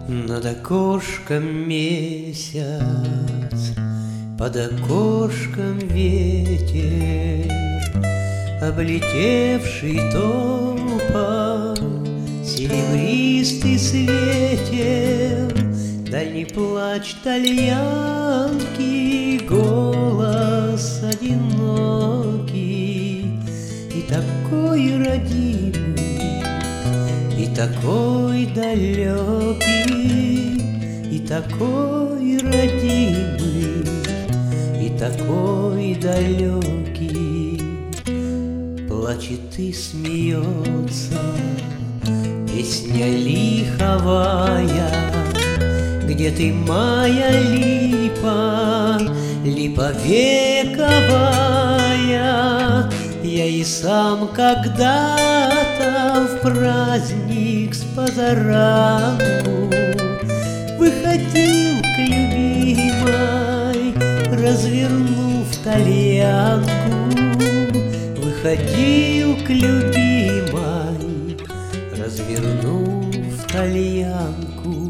Над окошком месяц, под окошком ветер, облетевший тополь, серебристый светел, дальний плач тальянки, голос одинокий, и такой родимый, и такой далекий, и такой родимый, и такой далекий. Плачет и смеется песня лиховая. Где ты, моя липа, липа вековая? Я и сам когда-то в праздник с позаранку выходил к любимой, развернув тальянку. Выходил к любимой, развернув тальянку.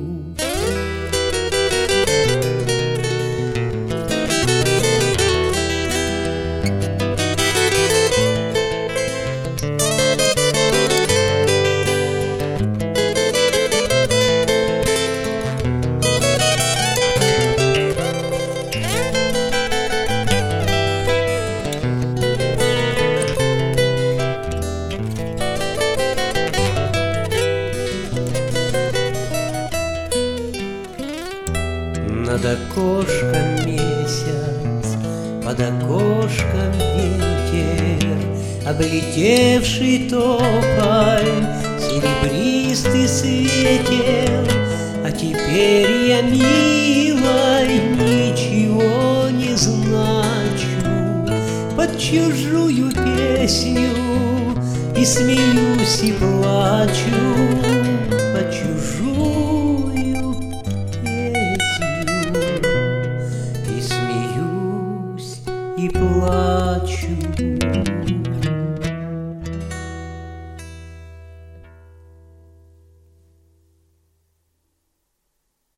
Над окошком месяц, под окошком ветер, облетевший тополь, серебристый светел. А теперь я, милой, ничего не значу, под чужую песню и смеюсь, и плачу, под чужую и плачу.